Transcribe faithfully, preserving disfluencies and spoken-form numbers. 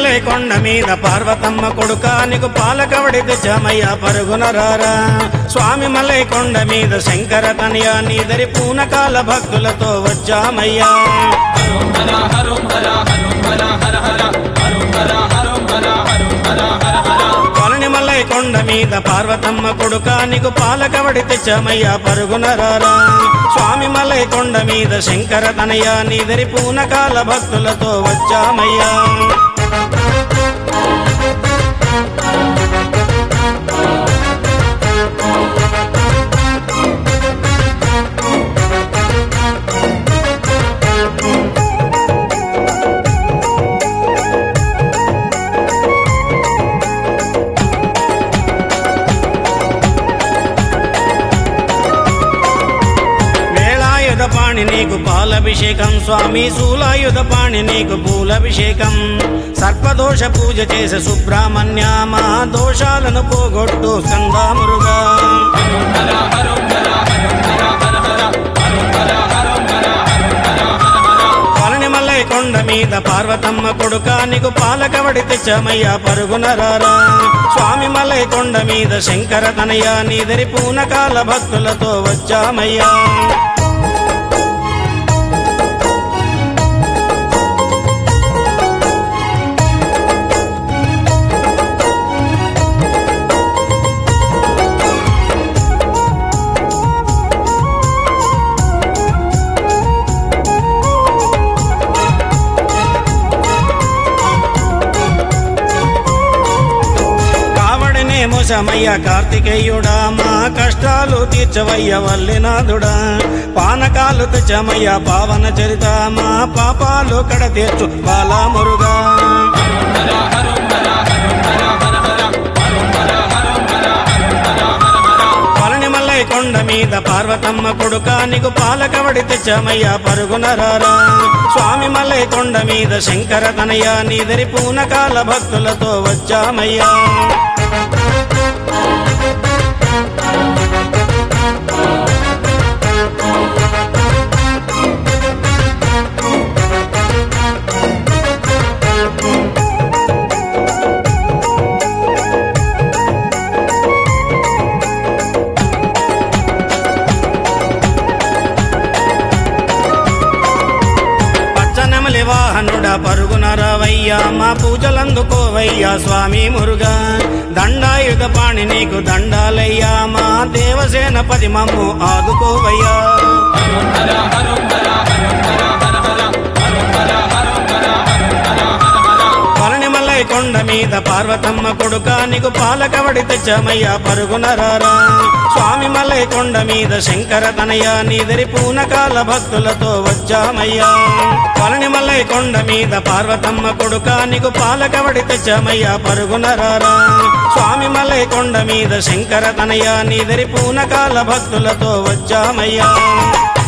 మల్లై కొండ మీద పార్వతమ్మ కొడుక నీకు పాలకవడి తెచ్చామయ్యా పరుగునరారా స్వామి మల్లై కొండ మీద శంకర తనయ నీదరి పూనకాల భక్తులతో వచ్చామయ్యా కొలని మల్లై కొండ మీద పార్వతమ్మ కొడుక నీకు పాలకవడి తెచ్చామయ్యా పరుగునరారా స్వామి మల్లై కొండ మీద శంకర తనయ నీదరి పూనకాల భక్తులతో వచ్చామయ్యా పాణి నీకు పాలభిషేకం స్వామి శూలాయుధ పాణి నీకు పూలభిషేకం సర్పదోష పూజ చేసే సుబ్రహ్మణ్యమా దోషాలను పోగొట్టు స్కందామురుగా కొలని మల్లై కొండ మీద పార్వతమ్మ కొడుక నీకు పాలకవడి తెచ్చామయ్యా పరుగునరారా స్వామి మల్లై కొండ మీద శంకర తనయ నీదరి పూనకాల భక్తులతో వచ్చామయ్యా మోసమయ్య కార్తికేయుడా మా కష్టాలు తీర్చవయ్య వల్లినాథుడా పానకాలు తెచ్చమయ్య పావన చరిత మా పాపాలు కడ తీర్చు బాలామురుగా కొలని మల్లై కొండ మీద పార్వతమ్మ కొడుక నీకు పాలకవడి తెచ్చామయ్యా పరుగునరారా స్వామి మల్లై కొండ మీద శంకర తనయ నీదరి పూనకాల భక్తులతో వచ్చామయ్యా వాహనుడా పరుగునరవయ్యా మా పూజలందుకోవయ్యా స్వామి మురుగా దండాయుధ పాణి నీకు దండాలయ్యా మా దేవసేన పది మమ్ము ఆదుకోవయ్యా కొలని మల్లై కొండ మీద పార్వతమ్మ కొడుక నీకు పాలకవడి తెచ్చామయ్యా పరుగునరారా స్వామి మల్లై కొండ మీద శంకర తనయ నీదరి పూనకాల భక్తులతో వచ్చామయ్యా కొలని మల్లై కొండ మీద పార్వతమ్మ కొడుక నీకు పాలకవడి తెచ్చామయ్యా పరుగునరారా స్వామి మల్లై కొండ మీద శంకర తనయ నీదరి పూనకాల భక్తులతో వచ్చామయ్యా